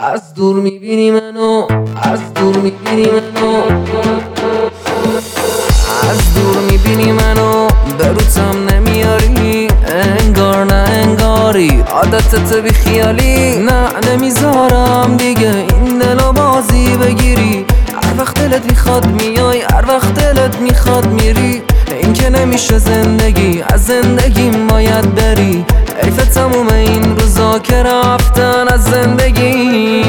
از دور میبینی منو، از دور میبینی منو، از دور میبینی منو، به روتم نمیاری، انگار نه انگاری، عادتت بی خیالی، نه نمیذارم دیگه این دلو بازی بگیری. هر وقت دلت میخواد میای، هر وقت دلت میخواد میری، این که نمیشه زندگی، از زندگی باید بری. حیف تموم این روزا که رفتن از زندگی.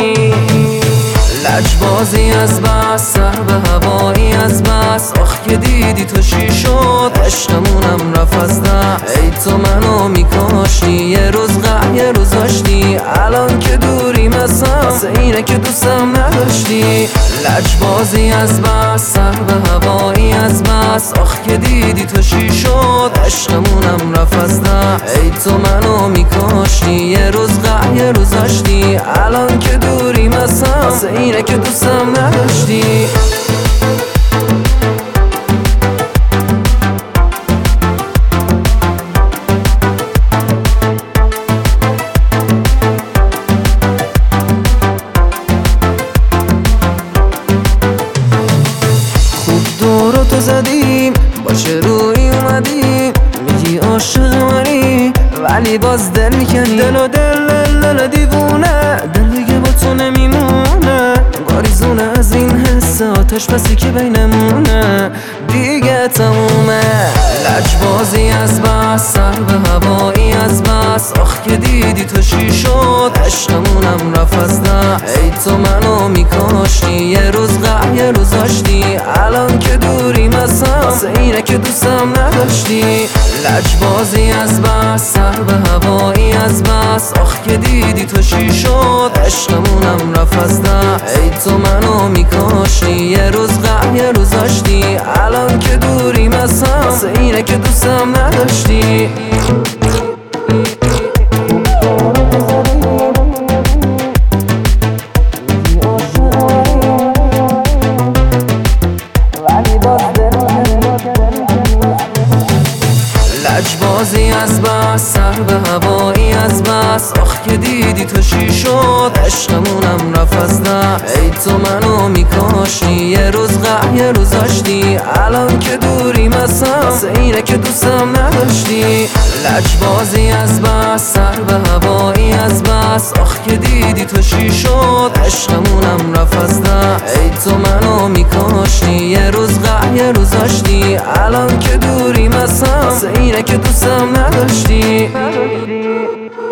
لجبازی از بس، سر به هوایی از بس، آخ که دیدی تو چی شد، عشقمونم رفت از دست. ای تو منو میکاشتی، یه روز یه روز داشتی، الان که دوری مثلا واسه اینه که دوستم نداشتی. لجبازی از بس، سر به هوایی از بس، آخ که دیدی تو چی شد، عشقمونم رفت از دست. ای تو منو میکاشتی، یه روز یه روز داشتی، الان که دوری مثلا واسه اینه که دوستم نداشتی. خوب دورو تو زدیم، با چه روی اومدیم، میگی عاشق منی ولی باز دل میکنی. دل و دل دیوونه، دل دیگه با تو نمیمونه، گاریزونه از این حس آتش بسی که بینمونه، دیگه تمومه. لجبازی از بس، سر به هوایی از بس، آخ که دیدی تو چی شد، عشقمونم رفت از دست. ای تو منو میکاشتی، یه روز یه روز داشتی، الان که دوری مثلا واسه اینه که دوستم نداشتی. لجبازی از بس، سر به هوایی از بس، آخ که دیدی تو چی شد، عشقمونم رفت از دست. ای تو منو میکاشتی، یه روز یه روز داشتی، الان که دوری مثلا واسه اینه که دوستم نداشتی. لجبازی از بس، سر به هوایی از بس، آخ که دیدی تو چی شد، عشقمونم رفت از دست. ای تو منو میکاشتی، یه روز یه روز داشتی، الان که دوری مثلا واسه اینه که دوستم نداشتی. لجبازی از بس، سر به هوایی از بس، آخ که دیدی تو چی شد، عشقمونم رفت از دست. ای تو منو میکاشتی، یه روز یه روز داشتی، الان که دوری مثلا واسه اینه که دوستم نداشتی.